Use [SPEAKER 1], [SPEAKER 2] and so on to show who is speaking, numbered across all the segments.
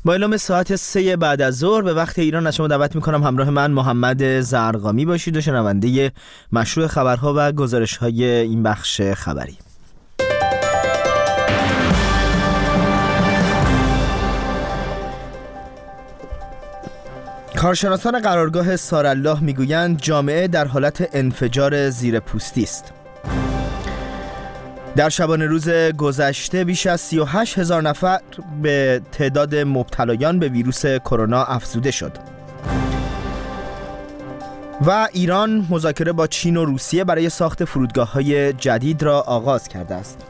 [SPEAKER 1] با اعلام ساعت 3 بعد از ظهر به وقت ایران از شما دعوت میکنم همراه من محمد زرقامی باشید و شنونده مشروع خبرها و گزارش‌های این بخش خبری. کارشناسان قرارگاه سارالله میگویند جامعه در حالت انفجار زیرپوستی است. در شبانه روز گذشته بیش از 38,000 نفر به تعداد مبتلایان به ویروس کرونا افزوده شد. و ایران مذاکره با چین و روسیه برای ساخت فرودگاه‌های جدید را آغاز کرده است.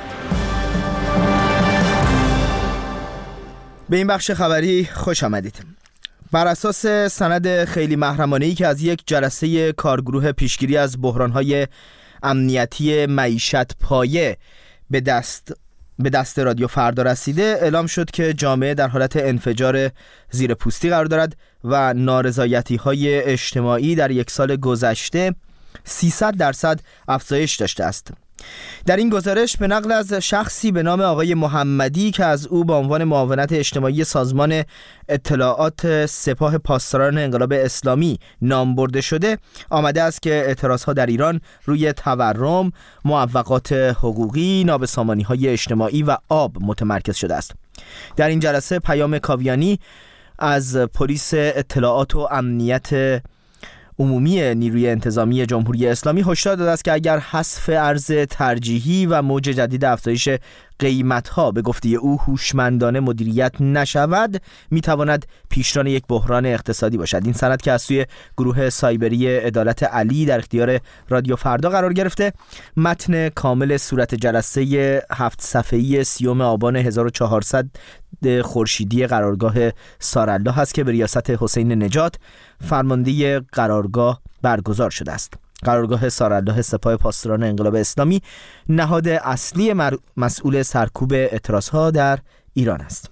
[SPEAKER 1] به این بخش خبری خوش آمدید. بر اساس سند خیلی محرمانه‌ای که از یک جلسه کارگروه پیشگیری از بحران‌های امنیتی معیشت پایه به دست رادیو فردا رسیده، اعلام شد که جامعه در حالت انفجار زیرپوستی قرار دارد و نارضایتی‌های اجتماعی در یک سال گذشته 300% افزایش داشته است. در این گزارش به نقل از شخصی به نام آقای محمدی که از او به عنوان معاونت اجتماعی سازمان اطلاعات سپاه پاسداران انقلاب اسلامی نام برده شده، آمده است که اعتراضها در ایران روی تورم، معوقات حقوقی، نابسامانی‌های اجتماعی و آب متمرکز شده است. در این جلسه پیام کاویانی از پلیس اطلاعات و امنیت عمومی نیروی انتظامی جمهوری اسلامی هشدار داده است که اگر حذف ارز ترجیحی و موج جدید افزایش قیمت‌ها به گفته او هوشمندانه مدیریت نشود، میتواند پیشران یک بحران اقتصادی باشد. این سند که از سوی گروه سایبری عدالت علی در اختیار رادیو فردا قرار گرفته، متن کامل صورت جلسه 7 صفحه‌ای 30 آبان 1400 خورشیدی قرارگاه سارالله هست که به ریاست حسین نجات فرمانده قرارگاه برگزار شده است. قرارگاه سارالله سپاه پاسداران انقلاب اسلامی نهاد اصلی مسئول سرکوب اعتراضها در ایران است.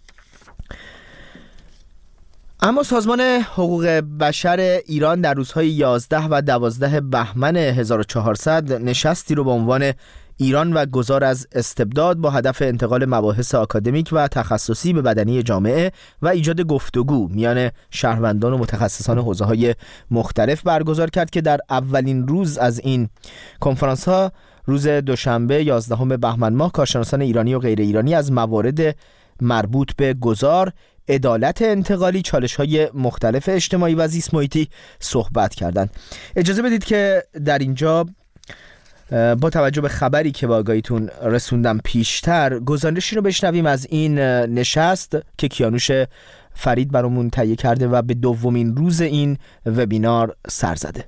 [SPEAKER 1] اما سازمان حقوق بشر ایران در روزهای 11 و 12 بهمن 1400 نشستی رو با عنوان ایران و گذار از استبداد با هدف انتقال مباحث آکادمیک و تخصصی به بدنی جامعه و ایجاد گفتگو میان شهروندان و متخصصان حوزه‌های مختلف برگزار کرد که در اولین روز از این کنفرانس ها روز دوشنبه 11 بهمن ماه کارشناسان ایرانی و غیر ایرانی از موارد مربوط به گذار، عدالت انتقالی، چالش‌های مختلف اجتماعی و زیست محیطی صحبت کردند. اجازه بدید که در اینجا با توجه به خبری که با آگاهیتون رسوندم پیشتر گزارشی رو بشنویم از این نشست که کیانوش فرید برامون تهیه کرده و به دومین روز این وبینار سر زده.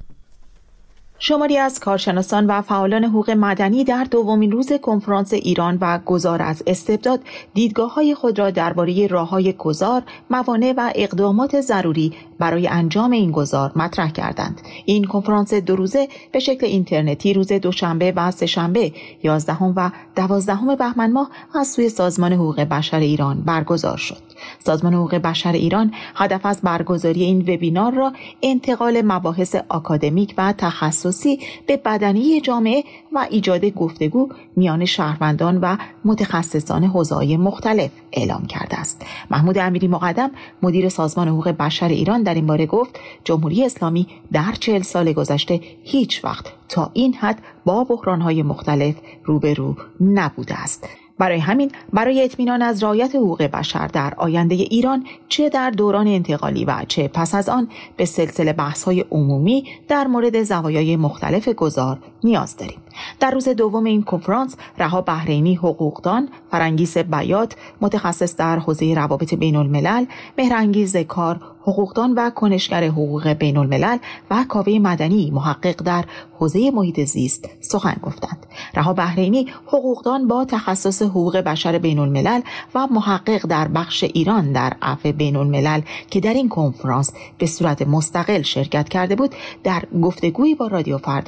[SPEAKER 2] شماری از کارشناسان و فعالان حقوق مدنی در دومین روز کنفرانس ایران و گذار از استبداد دیدگاه‌های خود را درباره راه‌های گذار، موانع و اقدامات ضروری برای انجام این گذار مطرح کردند. این کنفرانس 2 روزه به شکل اینترنتی روز دوشنبه و سه‌شنبه 11 و 12 بهمن ماه از سوی سازمان حقوق بشر ایران برگزار شد. سازمان حقوق بشر ایران هدف از برگزاری این وبینار را انتقال مباحث آکادمیک و تخصصی به بدنه جامعه و ایجاد گفتگو میان شهروندان و متخصصان حوزه‌های مختلف اعلام کرده است. محمود امیری مقدم مدیر سازمان حقوق بشر ایران در این باره گفت جمهوری اسلامی در 40 سال گذشته هیچ وقت تا این حد با بحران‌های مختلف روبرو نبوده است. برای همین برای اطمینان از رعایت حقوق بشر در آینده ایران چه در دوران انتقالی و چه پس از آن به سلسله بحث‌های عمومی در مورد زوایای مختلف گذار نیاز داریم. در روز دوم این کنفرانس رها بحرینی حقوقدان، فرنگیس بیات متخصص در حوزه روابط بین‌الملل، مهرانگیز کار حقوقدان و کنشگر حقوق بین الملل و کاوه مدنی محقق در حوزه محیط زیست سخن گفتند. رها بحرینی حقوقدان با تخصص حقوق بشر بین الملل و محقق در بخش ایران در عفو بین الملل که در این کنفرانس به صورت مستقل شرکت کرده بود، در گفتگویی با رادیو فردا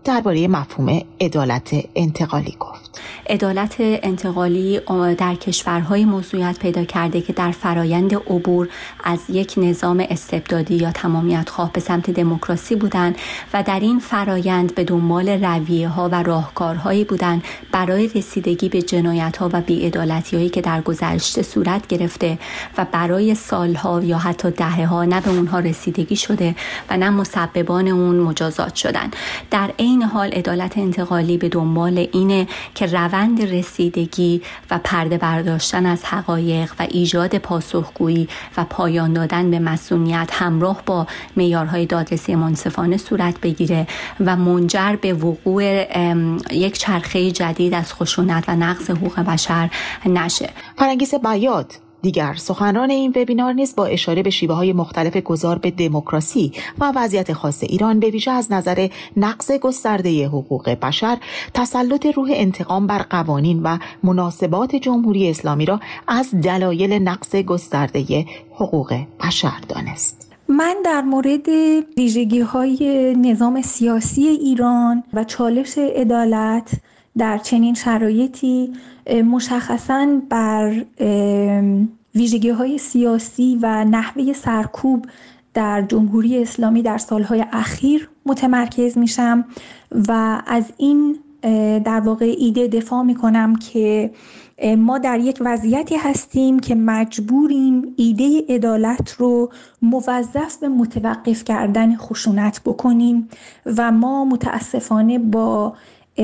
[SPEAKER 2] درباره مفهوم عدالت انتقالی گفت.
[SPEAKER 3] عدالت انتقالی در کشورهای موضوعیت پیدا کرده که در فرایند عبور از یک نظام استبدادی یا تمامیت خواه به سمت دموکراسی بودند و در این فرایند به دنبال رویه‌ها و راهکارهایی بودند برای رسیدگی به جنایت‌ها و بی‌عدالتی‌هایی که در گذشته صورت گرفته و برای سالها یا حتی دهه‌ها نه به اونها رسیدگی شده و نه مسببان اون مجازات شدن. در عین حال عدالت انتقالی به دنبال اینه که روند رسیدگی و پرده برداشتن از حقایق و ایجاد پاسخگویی و پایان دادن به مسئولیت همراه با معیارهای دادرسی منصفانه صورت بگیره و منجر به وقوع یک چرخه جدید از خشونت و نقض حقوق بشر نشه.
[SPEAKER 2] فرنگیس بیات دیگر سخنران این وبینار نیز با اشاره به شیوه‌های مختلف گذار به دموکراسی و وضعیت خاص ایران به ویژه از نظر نقض گسترده حقوق بشر، تسلط روح انتقام بر قوانین و مناسبات جمهوری اسلامی را از دلایل نقض گسترده حقوق بشر دانست.
[SPEAKER 4] من در مورد ویژگی‌های نظام سیاسی ایران و چالش عدالت در چنین شرایطی مشخصاً بر ویژگی‌های سیاسی و نحوه سرکوب در جمهوری اسلامی در سالهای اخیر متمرکز میشم و از این در واقع ایده دفاع میکنم که ما در یک وضعیتی هستیم که مجبوریم ایده عدالت رو موظف به متوقف کردن خشونت بکنیم و ما متاسفانه با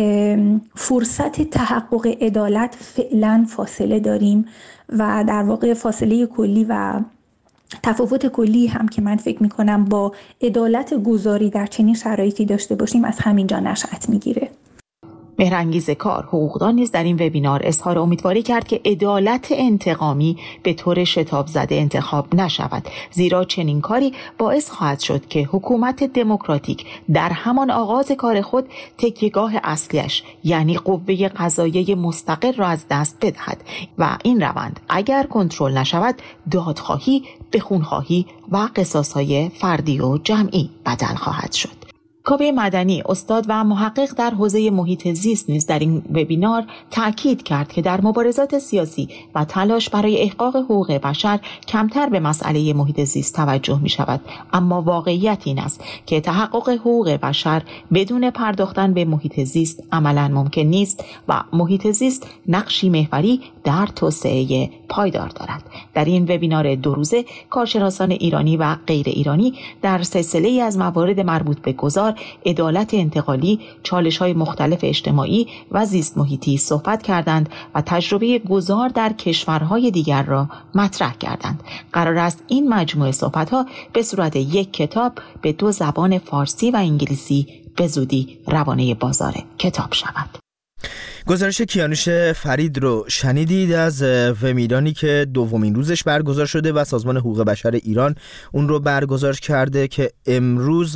[SPEAKER 4] فرصت تحقق عدالت فعلا فاصله داریم و در واقع فاصله کلی و تفاوت کلی هم که من فکر میکنم با عدالت گذاری در چنین شرایطی داشته باشیم از همینجا نشأت میگیره.
[SPEAKER 2] مهرانگیز کار حقوقدان نیز در این وبینار اظهار امیدواری کرد که عدالت انتقامی به طور شتاب زده انتخاب نشود، زیرا چنین کاری باعث خواهد شد که حکومت دموکراتیک در همان آغاز کار خود تکیهگاه اصلیش یعنی قوه قضاییه مستقل را از دست بدهد و این روند اگر کنترل نشود دادخواهی به خونخواهی و قصاص‌های فردی و جمعی بدل خواهد شد. کاوه مدنی استاد و محقق در حوزه محیط زیست نیز در این وبینار تاکید کرد که در مبارزات سیاسی و تلاش برای احقاق حقوق بشر کمتر به مسئله محیط زیست توجه می شود، اما واقعیت این است که تحقق حقوق بشر بدون پرداختن به محیط زیست عملاً ممکن نیست و محیط زیست نقشی محوری در توسعه پایدار دارد. در این وبینار 2 روزه کارشناسان ایرانی و غیر ایرانی در سلسله‌ای از موارد مربوط به گذار، عدالت انتقالی، چالش‌های مختلف اجتماعی و زیست محیطی صحبت کردند و تجربه گذار در کشورهای دیگر را مطرح کردند. قرار است این مجموعه صحبت‌ها به صورت یک کتاب به 2 زبان فارسی و انگلیسی به زودی روانه بازار کتاب شود.
[SPEAKER 1] گزارش کیانوش فرید رو شنیدید از وبیناری که 2مین روزش برگزار شده و سازمان حقوق بشر ایران اون رو برگزار کرده که امروز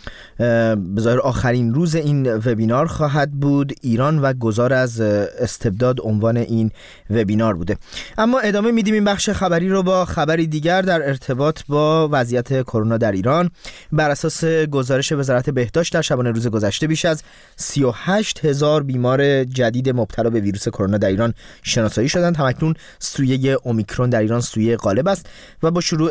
[SPEAKER 1] به ظاهر آخرین روز این وبینار خواهد بود. ایران و گذار از استبداد عنوان این وبینار بوده. اما ادامه میدیم این بخش خبری رو با خبری دیگر در ارتباط با وضعیت کرونا در ایران. بر اساس گزارش وزارت بهداشت در شبانه روز گذشته بیش از 38,000 بیمار جدید مبتلا به ویروس کرونا در ایران شناسایی شدند. همکنون سویه اومیکرون در ایران سویه غالب است و با شروع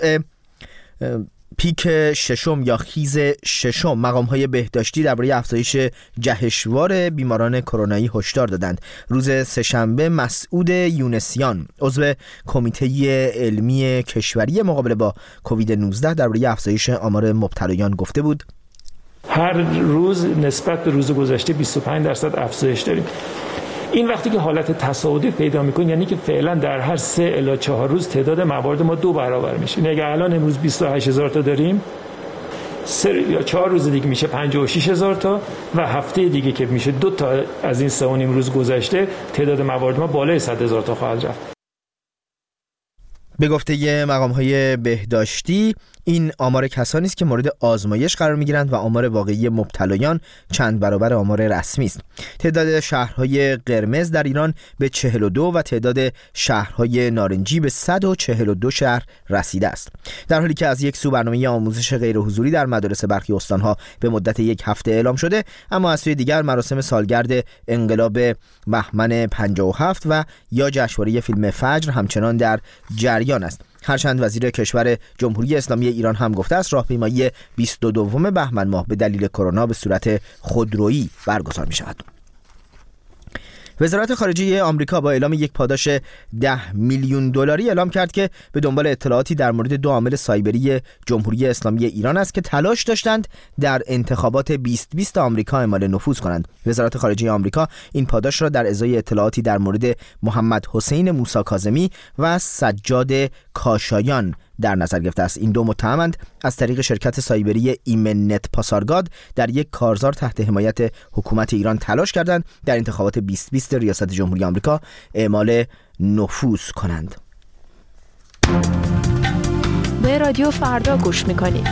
[SPEAKER 1] پیک ششم یا خیز ششم مقام‌های بهداشتی درباره افزایش جهشوار بیماران کرونایی هشدار دادند. روز سه‌شنبه مسعود یونسیان عضو کمیته علمی کشوری مقابله با کووید 19 درباره افزایش آمار مبتلایان گفته بود:
[SPEAKER 5] هر روز نسبت به روز گذشته 25% افزایش داریم. این وقتی که حالت تصاعدی پیدا میکنه یعنی که فعلا در هر 3 الی 4 روز تعداد موارد ما 2 برابر میشه. اگه الان امروز 28,000 تا داریم، 3 یا 4 روز دیگه میشه 56,000 تا و هفته دیگه که میشه 2 تا از این 3.5 روز گذشته تعداد موارد ما بالای 100,000 تا خواهد رفت.
[SPEAKER 1] به گفته مقام‌های بهداشتی این آمار کسانی است که مورد آزمایش قرار می‌گیرند و آمار واقعی مبتلایان چند برابر آمار رسمی است. تعداد شهرهای قرمز در ایران به 42 و تعداد شهرهای نارنجی به 142 شهر رسیده است. در حالی که از یک سو برنامه آموزش غیرحضوری در مدارس برخی استان‌ها به مدت یک هفته اعلام شده، اما از سوی دیگر مراسم سالگرد انقلاب بهمن 57 و یا جشنواره فیلم فجر همچنان در جریان است. هرچند وزیر کشور جمهوری اسلامی ایران هم گفته است راهپیمایی 22 بهمن ماه به دلیل کرونا به صورت خودرویی برگزار می شود. وزارت خارجه آمریکا با اعلام یک پاداش 10 میلیون دلاری اعلام کرد که به دنبال اطلاعاتی در مورد 2 عامل سایبری جمهوری اسلامی ایران است که تلاش داشتند در انتخابات 2020 آمریکا اعمال نفوذ کنند. وزارت خارجه آمریکا این پاداش را در ازای اطلاعاتی در مورد محمد حسین موسی کاظمی و سجاد کاشایان در نظر گرفته است. این 2 متهمند از طریق شرکت سایبری ایمنت پاسارگاد در یک کارزار تحت حمایت حکومت ایران تلاش کردند در انتخابات 2020 ریاست جمهوری آمریکا اعمال نفوذ کنند.
[SPEAKER 6] به رادیو فردا گوش میکنید.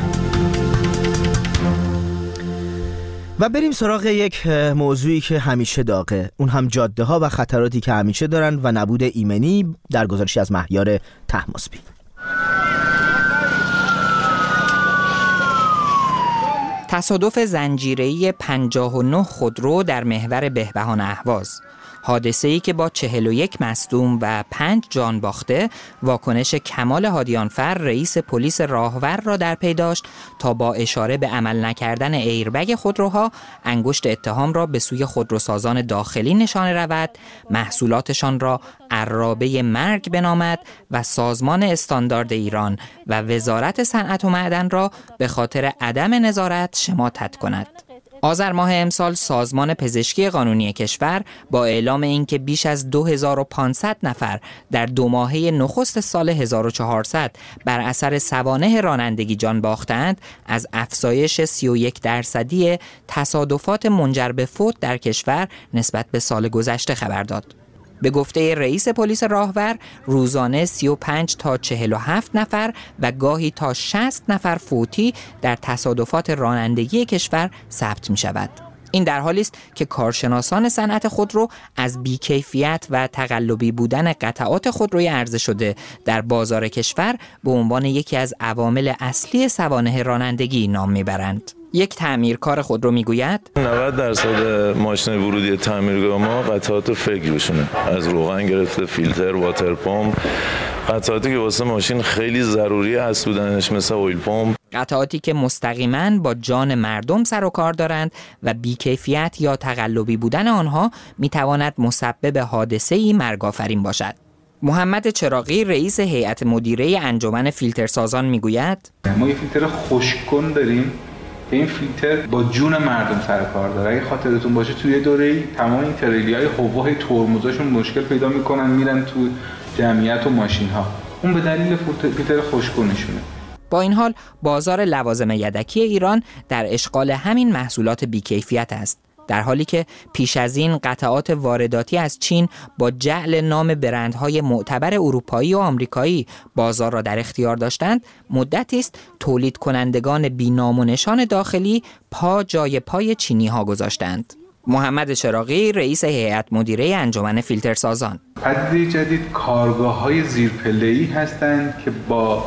[SPEAKER 1] و بریم سراغ یک موضوعی که همیشه داغه، اون هم جاده ها و خطراتی که همیشه دارن و نبود ایمنی در گزارشی از مهیار طهماسبی.
[SPEAKER 7] تصادف زنجیره‌ای 59 خودرو در محور بهبهان اهواز، حادثه‌ای که با 41 مصدوم و 5 جان باخته واکنش کمال هادیانفر رئیس پلیس راهور را در پی داشت تا با اشاره به عمل نکردن ایربگ خودروها انگشت اتهام را به سوی خودروسازان داخلی نشانه رود، محصولاتشان را عرابه مرگ بنامد و سازمان استاندارد ایران و وزارت صنعت و معدن را به خاطر عدم نظارت شماتت کند. آذر ماه امسال سازمان پزشکی قانونی کشور با اعلام اینکه بیش از 2500 نفر در 2 ماهه نخست سال 1400 بر اثر سوانح رانندگی جان باختند، از افزایش 31% تصادفات منجر به فوت در کشور نسبت به سال گذشته خبر داد. به گفته رئیس پلیس راهور روزانه 35 تا 47 نفر و گاهی تا 60 نفر فوتی در تصادفات رانندگی کشور ثبت می شود. این در حالی است که کارشناسان صنعت خودرو از بیکیفیت و تقلبی بودن قطعات خودروی عرضه شده در بازار کشور به عنوان یکی از عوامل اصلی سوانح رانندگی نام میبرند. یک تعمیرکار خودرو میگوید
[SPEAKER 8] 90% ماشین ورودی تعمیرگاه ما قطعات فکر بشونه، از روغن گرفته فیلتر، واتر پمپ، قطعاتی که واسه ماشین خیلی ضروری هست بودنش مثل اویل پمپ،
[SPEAKER 7] قطعاتی که مستقیما با جان مردم سر و کار دارند و بیکیفیت یا تقلبی بودن آنها میتواند مسبب حادثه‌ای مرگ‌آفرین باشد. محمد چراغی رئیس هیئت مدیره انجمن فیلترسازان میگوید
[SPEAKER 9] ما یه فیلتر خشک‌کن داریم که این فیلتر با جون مردم سر کار داره. اگه خاطرتون باشه توی دوره‌ای تمام این تریلی‌های حوای ترمزاشون مشکل پیدا میکنن، میرن تو جمعیت و ماشین‌ها، اون به دلیل فیلتر خشک‌کنشونه.
[SPEAKER 7] با این حال بازار لوازم یدکی ایران در اشغال همین محصولات بیکیفیت است، در حالی که پیش از این قطعات وارداتی از چین با جعل نام برندهای معتبر اروپایی و آمریکایی بازار را در اختیار داشتند. مدتی است تولید کنندگان بی‌نام و نشان داخلی پا جای پای چینی ها گذاشتند. محمد چراغی رئیس هیئت مدیره انجمن فیلترسازان:
[SPEAKER 9] پدیده جدید کارگاه‌های زیرپله‌ای هستند که با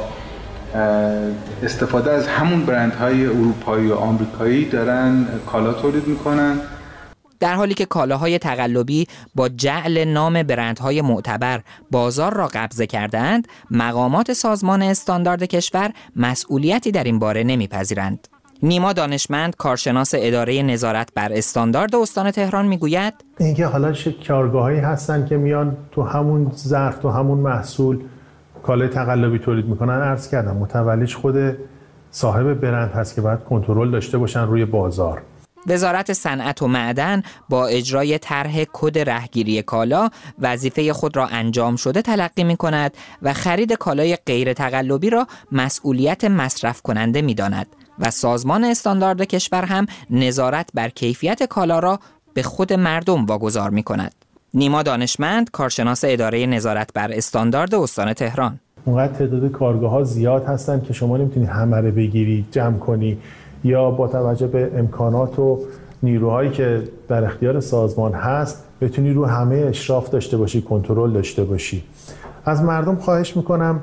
[SPEAKER 9] استفاده از همون برندهای اروپایی و آمریکایی دارن کالا تولید میکنن،
[SPEAKER 7] در حالی که کالاهای تقلبی با جعل نام برندهای معتبر بازار را قبضه کردند. مقامات سازمان استاندارد کشور مسئولیتی در این باره نمیپذیرند. نیما دانشمند کارشناس اداره نظارت بر استاندارد استان تهران میگوید
[SPEAKER 10] اینکه حالا کارگاهایی هستن که میان تو همون ظرف تو همون محصول کالای تقلبی تولید میکنن. عرض کردم متولیش خود صاحب برند هست که باید کنترل داشته باشن روی بازار.
[SPEAKER 7] وزارت صنعت و معدن با اجرای طرح کد رهگیری کالا وظیفه خود را انجام شده تلقی می‌کند و خرید کالای غیر تقلبی را مسئولیت مصرف کننده می‌داند و سازمان استاندارد کشور هم نظارت بر کیفیت کالا را به خود مردم واگذار می‌کند. نیما دانشمند کارشناس اداره نظارت بر استاندارد استان تهران:
[SPEAKER 10] اونقدر تعداد کارگاه‌ها زیاد هستن که شما نمیتونی همه رو بگیری جمع کنی یا با توجه به امکانات و نیروهایی که در اختیار سازمان هست بتونی رو همه اشراف داشته باشی، کنترل داشته باشی. از مردم خواهش میکنم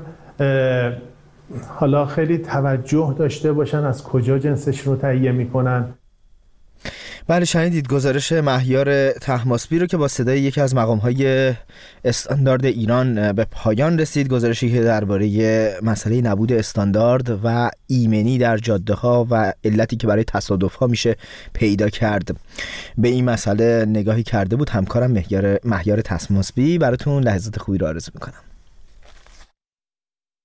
[SPEAKER 10] حالا خیلی توجه داشته باشن از کجا جنسشون رو تهیه میکنن.
[SPEAKER 1] بله شنیدید گزارش مهیار طهماسبی رو که با صدای یکی از مقام‌های استاندارد ایران به پایان رسید. گزارشی که درباره مسئله نبود استاندارد و ایمنی در جاده‌ها و علتی که برای تصادف‌ها میشه پیدا کرد به این مسئله نگاهی کرده بود همکارم مهیار طهماسبی. براتون لحظات خوبی رو آرزو می‌کنم.